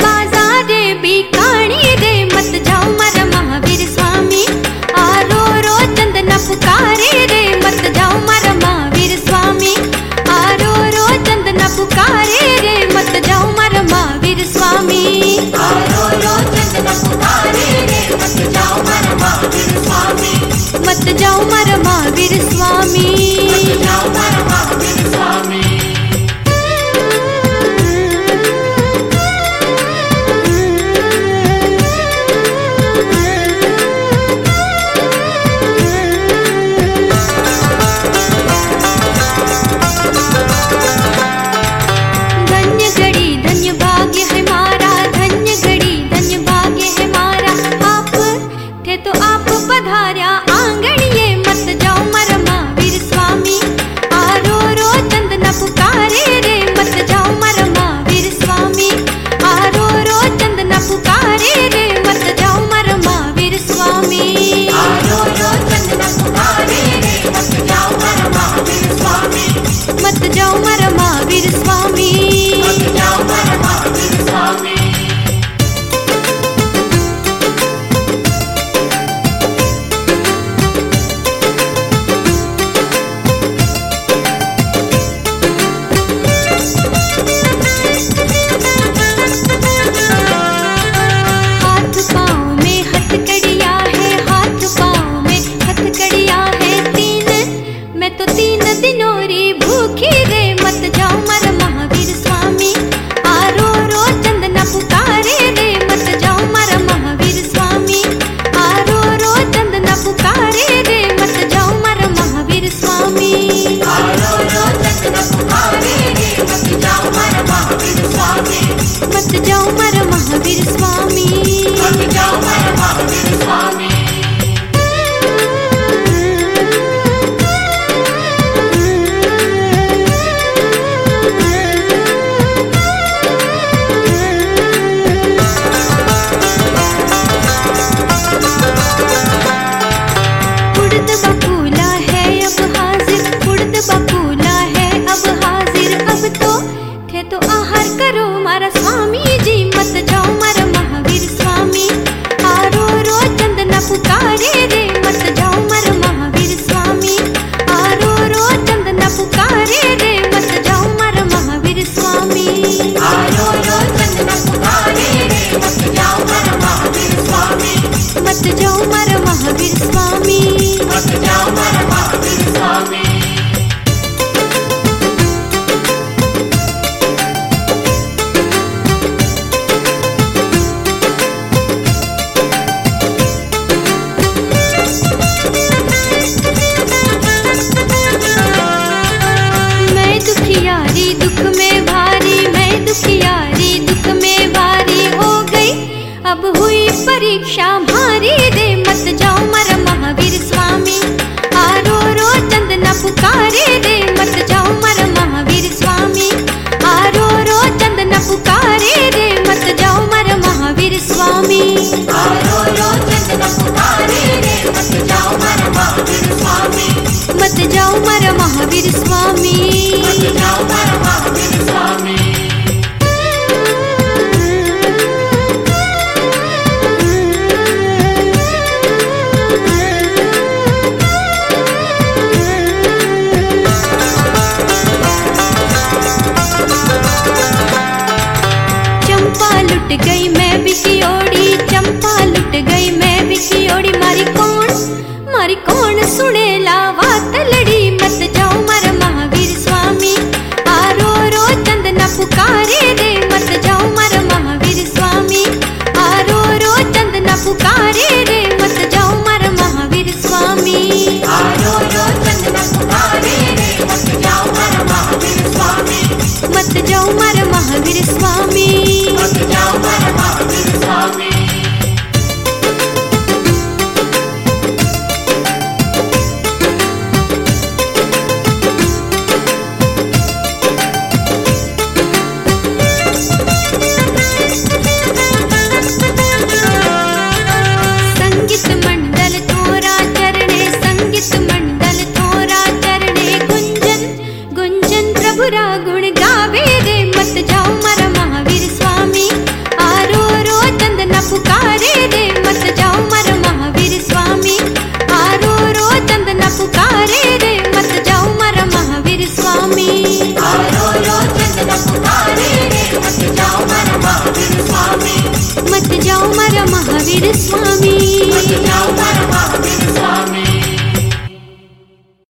बाजार बिकाणी रे, मत जाओ मारा महावीर स्वामी। आरो रो चंदना पुकारे रे, मत जाओ मारा महावीर स्वामी। आरो रो चंदना पुकारे रे, मत जाओ मारा महावीर स्वामी। आरो रो चंदना पुकारे रे, मत जाओ मारा महावीर स्वामी। मत जाओ मारा महावीर स्वामी। मत जाओ मारा महावीर स्वामी। मत जाओ मारा महावीर स्वामी। मत जाओ मारा महावीर स्वामी। हाथ पाँव में हथकड़ियाँ है, हाथ पाँव में हथकड़ियाँ है तीन, मैं तो 3 दिनों री भूखी रे, मत जाओ मारा महावीर स्वामी। आरो रो चंदना पुकारे रे, मत जाओ मारा महावीर स्वामी। आरो रो चंदना पुकारे रे, मत जाओ मारा महावीर स्वामी। आरो रो चंदना पुकारे रे, मत जाओ मारा महावीर स्वामी। मत जाओ मारा महावीर स्वामी। मत जाओ मारा महावीर स्वामी। उड़द बकुला है अब हाजिर, उड़द बकुला है अब हाजिर, अब तो थे तो आहार करो मारा स्वामी जी। मत जाओ मारा महावीर स्वामी। आरो रो चंदना पुकारे रे, मत जाओ मारा महावीर स्वामी। आरो रो चंदना पुकारे रे, मत जाओ मारा महावीर स्वामी। आरो रो चंदना पुकारे रे, मत जाओ मारा महावीर स्वामी। मत जाओ मारा महावीर स्वामी। मत जाओ मारा महावीर स्वामी। मैं दुखियारी दुख में भारी, मैं दुखियारी दुख में भारी हो गई, अब हुई परीक्षा भारी रे, मत जाओ मारा महावीर स्वामी। आरो रो चंदना पुकारे रे, मत जाओ मारा महावीर स्वामी। आरो रो चंदना पुकारे रे, मत जाओ मारा महावीर स्वामी। आरो रो चंदना पुकारे रे, मत जाओ मारा महावीर स्वामी। मत जाओ मारा महावीर स्वामी। मत जाओ मारा महावीर स्वामी। चंपा लुट गई मैं भी कियोड़ी, चंपा लुट गई मैं भी कियोड़ी, मारी कौन सुनेला बात लड़ी, मत जाओ मारा महावीर स्वामी। आरो रो चंदना पुकारे रे, मत जाओ मारा महावीर स्वामी। आरो रो चंदना पुकारे रे, मत जाओ मारा महावीर स्वामी। आरो रो चंदना पुकारे रे, मत जाओ मारा महावीर स्वामी। मत जाओ मारा महावीर स्वामी। मत जाओ मारा महावीर स्वामी। मारा महावीर स्वामी। मत जाओ मारा